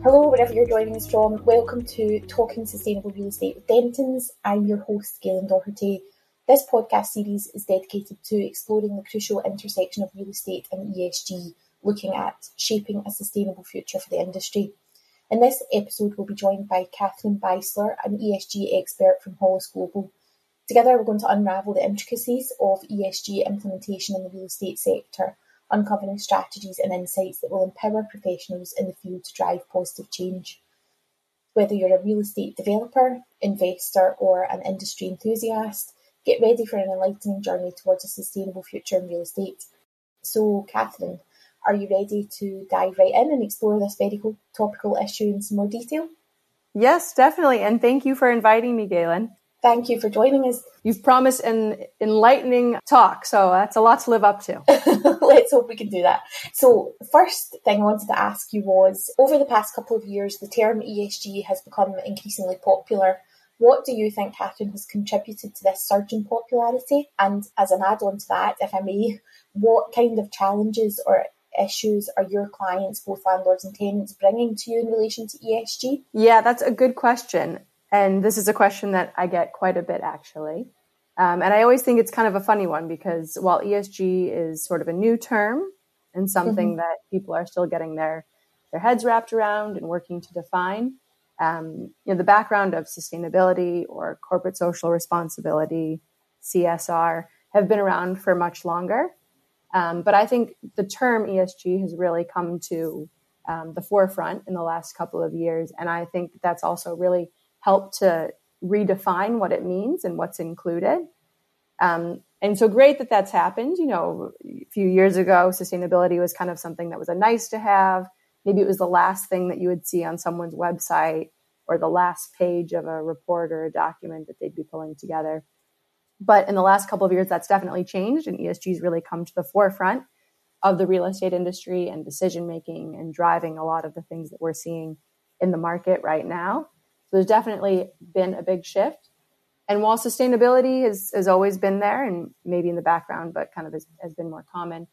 Hello, wherever you're joining us from. Welcome to Talking Sustainable Real Estate with Dentons. I'm your host, Galen Doherty. This podcast series is dedicated to exploring the crucial intersection of real estate and ESG, looking at shaping a sustainable future for the industry. In this episode, we'll be joined by Catherine Beisler, an ESG expert from Hollis Global. Together, we're going to unravel the intricacies of ESG implementation in the real estate sector, uncovering strategies and insights that will empower professionals in the field to drive positive change. Whether you're a real estate developer, investor, or an industry enthusiast, get ready for an enlightening journey towards a sustainable future in real estate. So, Catherine, are you ready to dive right in and explore this very topical issue in some more detail? Yes, definitely. And thank you for inviting me, Galen. Thank you for joining us. You've promised an enlightening talk, so that's a lot to live up to. Let's hope we can do that. So, first thing I wanted to ask you was, over the past couple of years, the term ESG has become increasingly popular. What do you think, Catherine, has contributed to this surge in popularity? And as an add-on to that, if I may, what kind of challenges or issues are your clients, both landlords and tenants, bringing to you in relation to ESG? Yeah, that's a good question. And this is a question that I get quite a bit, actually. And I always think it's kind of a funny one because while ESG is sort of a new term and something that people are still getting their heads wrapped around and working to define, the background of sustainability or corporate social responsibility, CSR, have been around for much longer. But I think the term ESG has really come to the forefront in the last couple of years. And I think that's also really helped to redefine what it means and what's included. And so great that that's happened. You know, a few years ago, sustainability was kind of something that was a nice to have. Maybe it was the last thing that you would see on someone's website or the last page of a report or a document that they'd be pulling together. But in the last couple of years, that's definitely changed, and ESG has really come to the forefront of the real estate industry and decision-making and driving a lot of the things that we're seeing in the market right now. So there's definitely been a big shift. And while sustainability has always been there and maybe in the background, but kind of has been more common,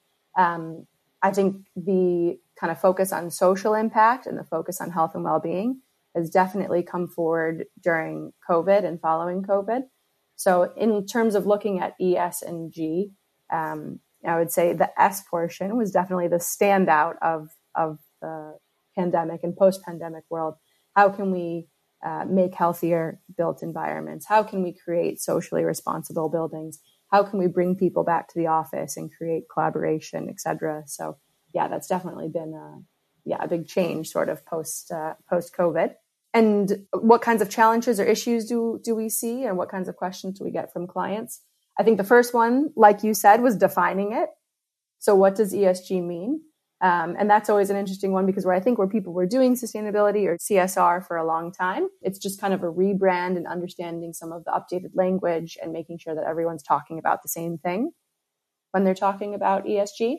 I think the kind of focus on social impact and the focus on health and well-being has definitely come forward during COVID and following COVID. So in terms of looking at ES and G, I would say the S portion was definitely the standout of the pandemic and post-pandemic world. How can we make healthier built environments? How can we create socially responsible buildings? How can we bring people back to the office and create collaboration, et cetera? So yeah, that's definitely been a big change sort of post-COVID. And what kinds of challenges or issues do we see, and what kinds of questions do we get from clients? I think the first one, like you said, was defining it. So what does ESG mean? And that's always an interesting one because where people were doing sustainability or CSR for a long time, it's just kind of a rebrand and understanding some of the updated language and making sure that everyone's talking about the same thing when they're talking about ESG.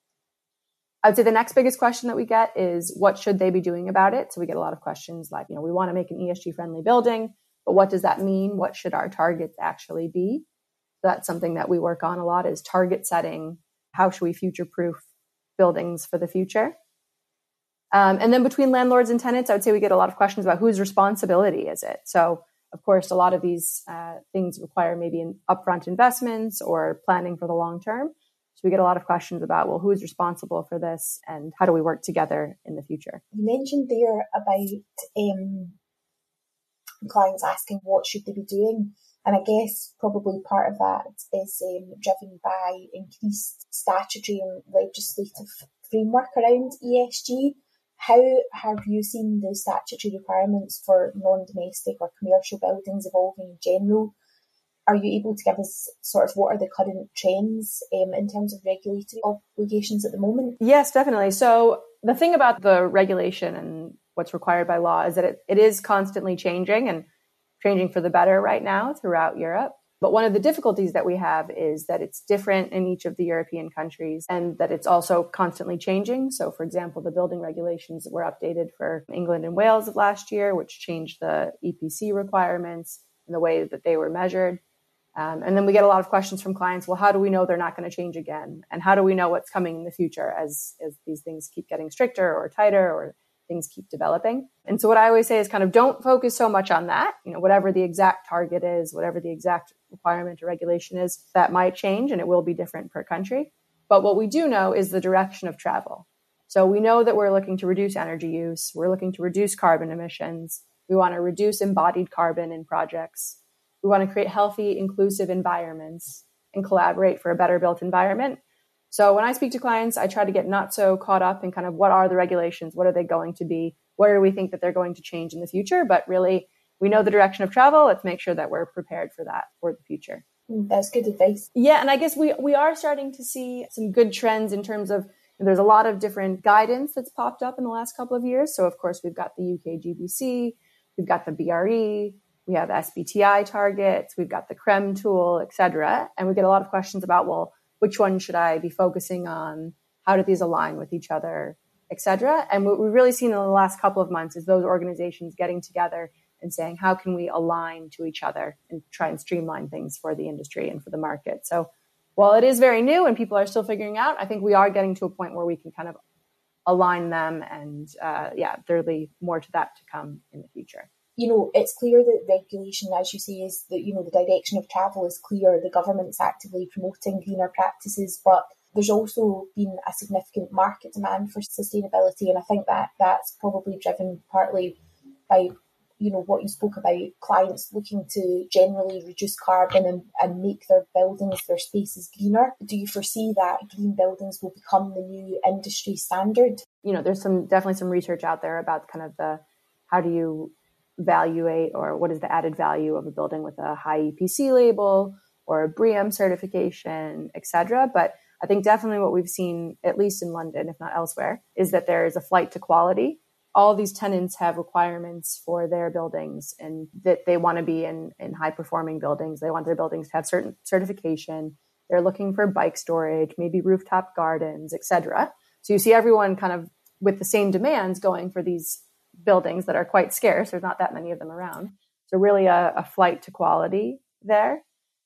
I'd say the next biggest question that we get is what should they be doing about it? So we get a lot of questions like, we want to make an ESG friendly building, but what does that mean? What should our targets actually be? So that's something that we work on a lot is target setting. How should we future-proof buildings for the future? And then between landlords and tenants, I would say we get a lot of questions about whose responsibility is it? So of course, a lot of these things require maybe upfront investments or planning for the long term. So we get a lot of questions about, well, who's responsible for this and how do we work together in the future? You mentioned there about clients asking what should they be doing. And I guess probably part of that is driven by increased statutory and legislative framework around ESG. How have you seen the statutory requirements for non-domestic or commercial buildings evolving in general? Are you able to give us sort of what are the current trends in terms of regulatory obligations at the moment? Yes, definitely. So the thing about the regulation and what's required by law is that it is constantly changing and changing for the better right now throughout Europe. But one of the difficulties that we have is that it's different in each of the European countries and that it's also constantly changing. So, for example, the building regulations were updated for England and Wales last year, which changed the EPC requirements and the way that they were measured. And then we get a lot of questions from clients, well, how do we know they're not going to change again? And how do we know what's coming in the future as these things keep getting stricter or tighter or things keep developing. And so what I always say is kind of don't focus so much on that. Whatever the exact target is, whatever the exact requirement or regulation is, that might change and it will be different per country. But what we do know is the direction of travel. So we know that we're looking to reduce energy use. We're looking to reduce carbon emissions. We want to reduce embodied carbon in projects. We want to create healthy, inclusive environments and collaborate for a better built environment. So when I speak to clients, I try to get not so caught up in kind of what are the regulations? What are they going to be? Where do we think that they're going to change in the future? But really, we know the direction of travel. Let's make sure that we're prepared for that for the future. That's good advice. Yeah, and I guess we are starting to see some good trends in terms of there's a lot of different guidance that's popped up in the last couple of years. So, of course, we've got the UK GBC, we've got the BRE, we have SBTI targets, we've got the CREM tool, et cetera. And we get a lot of questions about, well, which one should I be focusing on? How do these align with each other, et cetera? And what we've really seen in the last couple of months is those organizations getting together and saying, how can we align to each other and try and streamline things for the industry and for the market? So while it is very new and people are still figuring out, I think we are getting to a point where we can kind of align them. And there'll be more to that to come in the future. It's clear that regulation, as you say, is that, the direction of travel is clear. The government's actively promoting greener practices, but there's also been a significant market demand for sustainability. And I think that that's probably driven partly by what you spoke about, clients looking to generally reduce carbon and make their buildings, their spaces greener. Do you foresee that green buildings will become the new industry standard? There's definitely some research out there about kind of how do you evaluate or what is the added value of a building with a high EPC label or a BREEAM certification, et cetera. But I think definitely what we've seen, at least in London, if not elsewhere, is that there is a flight to quality. All these tenants have requirements for their buildings and that they want to be in high performing buildings. They want their buildings to have certain certification. They're looking for bike storage, maybe rooftop gardens, et cetera. So you see everyone kind of with the same demands going for these buildings that are quite scarce. There's not that many of them around. So really a flight to quality there.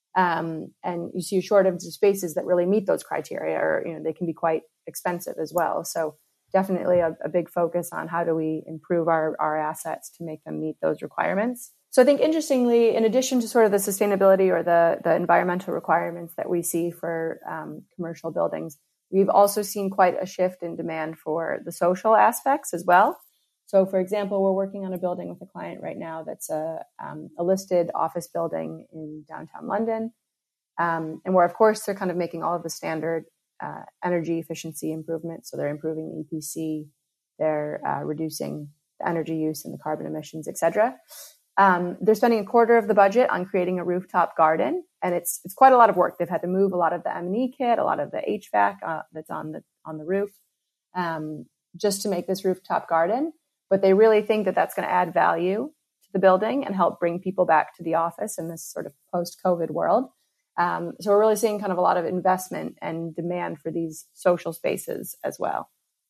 And you see a shortage of spaces that really meet those criteria, or, they can be quite expensive as well. So definitely a big focus on how do we improve our assets to make them meet those requirements. So I think interestingly, in addition to sort of the sustainability or the environmental requirements that we see for commercial buildings, we've also seen quite a shift in demand for the social aspects as well. So, for example, we're working on a building with a client right now that's a listed office building in downtown London. And where, of course, they're kind of making all of the standard energy efficiency improvements. So they're improving the EPC, they're reducing the energy use and the carbon emissions, et cetera. They're spending a quarter of the budget on creating a rooftop garden. And it's quite a lot of work. They've had to move a lot of the M&E kit, a lot of the HVAC that's on the roof, just to make this rooftop garden. But they really think that that's going to add value to the building and help bring people back to the office in this sort of post-COVID world. So we're really seeing kind of a lot of investment and demand for these social spaces as well.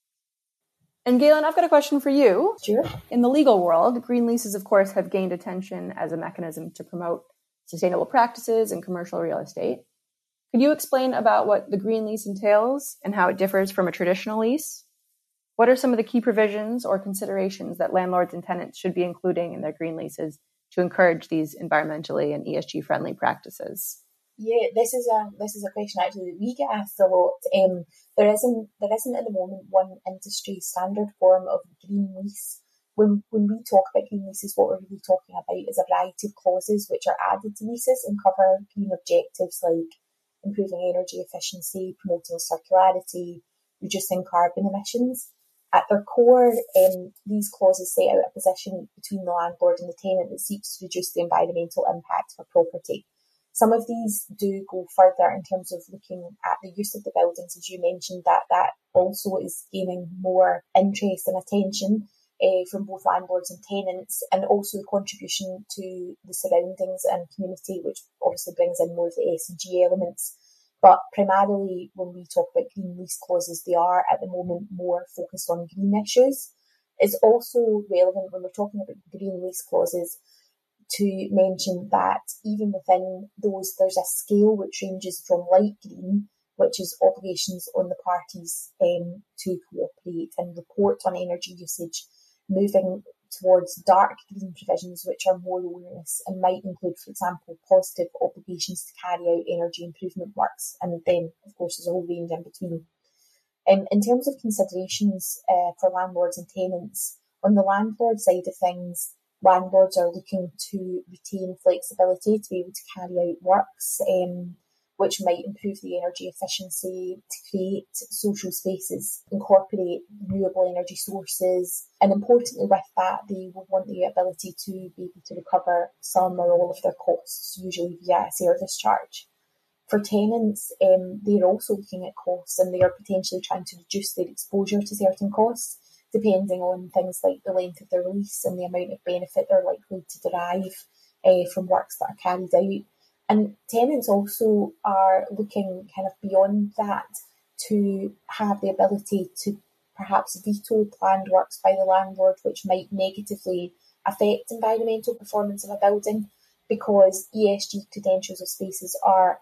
And Galen, I've got a question for you. Sure. In the legal world, green leases, of course, have gained attention as a mechanism to promote sustainable practices in commercial real estate. Could you explain about what the green lease entails and how it differs from a traditional lease? What are some of the key provisions or considerations that landlords and tenants should be including in their green leases to encourage these environmentally and ESG-friendly practices? Yeah, this is a question actually that we get asked a lot. There isn't at the moment one industry standard form of green lease. When we talk about green leases, what we're really talking about is a variety of clauses which are added to leases and cover green objectives like improving energy efficiency, promoting circularity, reducing carbon emissions. At their core, these clauses set out a position between the landlord and the tenant that seeks to reduce the environmental impact of a property. Some of these do go further in terms of looking at the use of the buildings, as you mentioned, that also is gaining more interest and attention from both landlords and tenants, and also the contribution to the surroundings and community, which obviously brings in more of the S&G elements. But primarily, when we talk about green lease clauses, they are at the moment more focused on green issues. It's also relevant when we're talking about green lease clauses to mention that even within those, there's a scale which ranges from light green, which is obligations on the parties to cooperate and report on energy usage, moving towards dark green provisions which are more onerous and might include, for example, positive obligations to carry out energy improvement works, and then, of course, there's a whole range in between. In terms of considerations for landlords and tenants, on the landlord side of things, landlords are looking to retain flexibility to be able to carry out works which might improve the energy efficiency, to create social spaces, incorporate renewable energy sources, and importantly with that, they will want the ability to be able to recover some or all of their costs, usually via a service charge. For tenants, they're also looking at costs, and they are potentially trying to reduce their exposure to certain costs, depending on things like the length of their lease and the amount of benefit they're likely to derive from works that are carried out. And tenants also are looking kind of beyond that to have the ability to perhaps veto planned works by the landlord, which might negatively affect environmental performance of a building, because ESG credentials of spaces are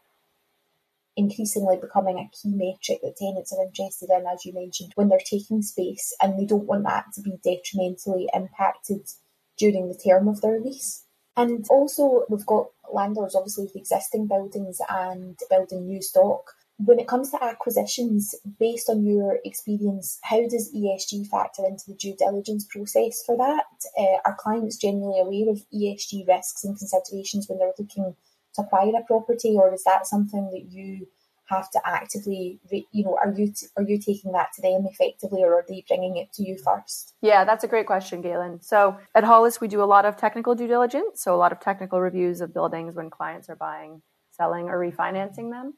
increasingly becoming a key metric that tenants are interested in, as you mentioned, when they're taking space, and they don't want that to be detrimentally impacted during the term of their lease. And also, we've got landlords, obviously, with existing buildings and building new stock. When it comes to acquisitions, based on your experience, how does ESG factor into the due diligence process for that? Are clients generally aware of ESG risks and considerations when they're looking to acquire a property, or is that something that you have to actively, are you taking that to them effectively, or are they bringing it to you first? Yeah, that's a great question, Galen. So at Hollis, we do a lot of technical due diligence, so a lot of technical reviews of buildings when clients are buying, selling, or refinancing them.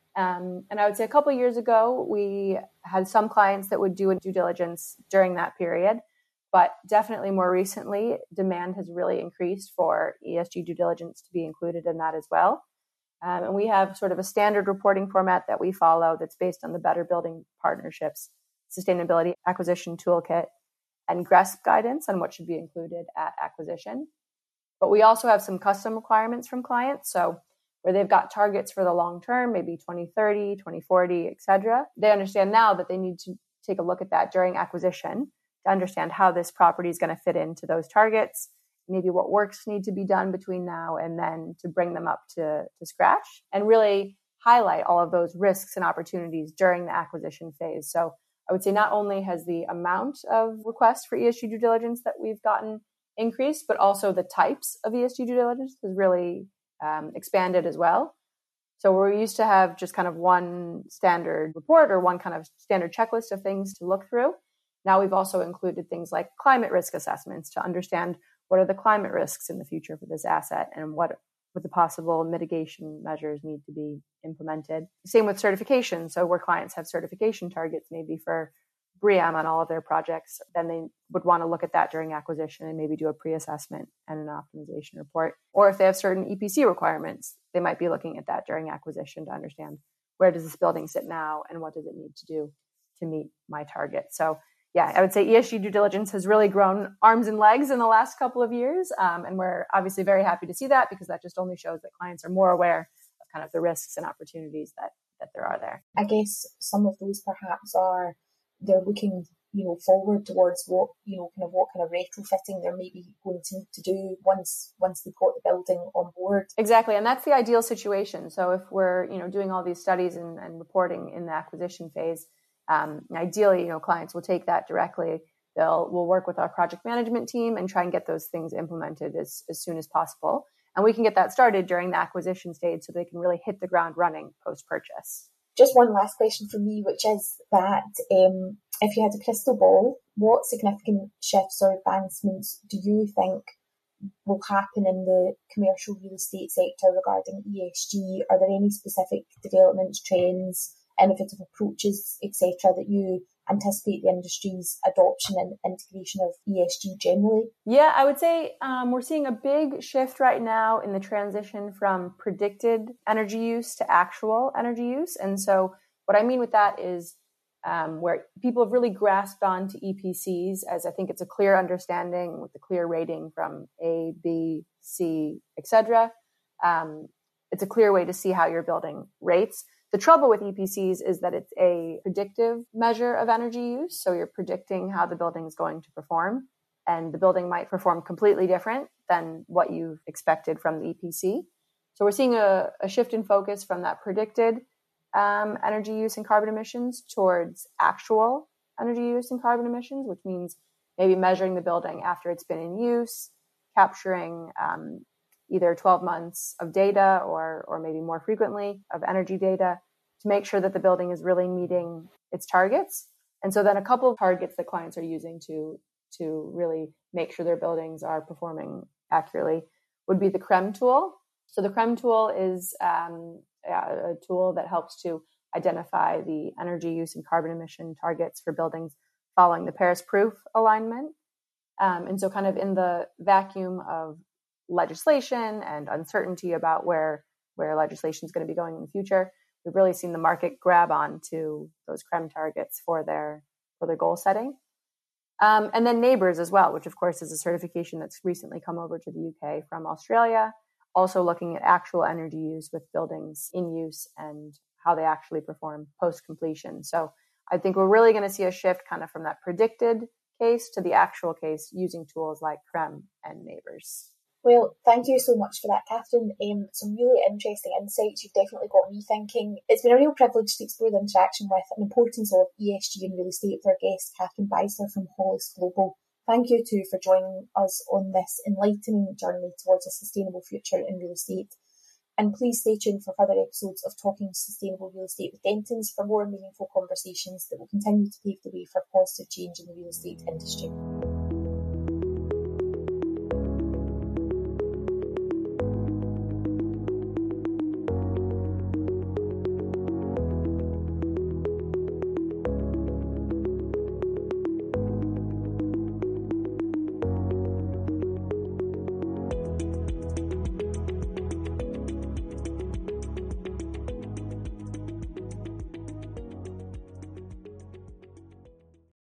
And I would say a couple of years ago, we had some clients that would do a due diligence during that period, but definitely more recently, demand has really increased for ESG due diligence to be included in that as well. And we have sort of a standard reporting format that we follow that's based on the Better Building Partnerships Sustainability Acquisition Toolkit and GRESB guidance on what should be included at acquisition. But we also have some custom requirements from clients. So where they've got targets for the long term, maybe 2030, 2040, et cetera, they understand now that they need to take a look at that during acquisition to understand how this property is going to fit into those targets, maybe what works need to be done between now and then to bring them up to scratch, and really highlight all of those risks and opportunities during the acquisition phase. So I would say not only has the amount of requests for ESG due diligence that we've gotten increased, but also the types of ESG due diligence has really expanded as well. So we used to have just kind of one standard report or one kind of standard checklist of things to look through. Now we've also included things like climate risk assessments to understand what are the climate risks in the future for this asset and what the possible mitigation measures need to be implemented. Same with certification. So where clients have certification targets, maybe for BREEAM on all of their projects, then they would want to look at that during acquisition and maybe do a pre-assessment and an optimization report. Or if they have certain EPC requirements, they might be looking at that during acquisition to understand where does this building sit now and what does it need to do to meet my target. So yeah, I would say ESG due diligence has really grown arms and legs in the last couple of years. And we're obviously very happy to see that, because that just only shows that clients are more aware of kind of the risks and opportunities that there are there. I guess some of those perhaps are they're looking, forward towards what kind of retrofitting they're maybe going to need to do once they've got the building on board. Exactly. And that's the ideal situation. So if we're, doing all these studies and reporting in the acquisition phase, ideally, clients will take that directly. We'll work with our project management team and try and get those things implemented as soon as possible. And we can get that started during the acquisition stage so they can really hit the ground running post-purchase. Just one last question from me, which is that if you had a crystal ball, what significant shifts or advancements do you think will happen in the commercial real estate sector regarding ESG? Are there any specific developments, trends, innovative approaches, etc., that you anticipate the industry's adoption and integration of ESG generally? Yeah, I would say we're seeing a big shift right now in the transition from predicted energy use to actual energy use. And so what I mean with that is where people have really grasped on to EPCs as, I think it's a clear understanding with a clear rating from A, B, C, etc. It's a clear way to see how your building rates. The trouble with EPCs is that it's a predictive measure of energy use. So you're predicting how the building is going to perform. and the building might perform completely different than what you've expected from the EPC. So we're seeing a shift in focus from that predicted energy use and carbon emissions towards actual energy use and carbon emissions, which means maybe measuring the building after it's been in use, capturing either 12 months of data or maybe more frequently of energy data to make sure that the building is really meeting its targets. And so then a couple of targets that clients are using to really make sure their buildings are performing accurately would be the CRREM tool. So the CRREM tool is a tool that helps to identify the energy use and carbon emission targets for buildings following the Paris Proof alignment. And so kind of in the vacuum of legislation and uncertainty about where legislation is going to be going in the future, we've really seen the market grab on to those CRREM targets for their goal setting. And then NABERS as well, which of course is a certification that's recently come over to the UK from Australia, also looking at actual energy use with buildings in use and how they actually perform post-completion. So I think we're really going to see a shift kind of from that predicted case to the actual case using tools like CRREM and NABERS. Well, thank you so much for that, Catherine. Some really interesting insights. You've definitely got me thinking. It's been a real privilege to explore the interaction with and importance of ESG in real estate with our guest, Catherine Beisler from Hollis Global. Thank you too for joining us on this enlightening journey towards a sustainable future in real estate. And please stay tuned for further episodes of Talking Sustainable Real Estate with Dentons for more meaningful conversations that will continue to pave the way for positive change in the real estate industry.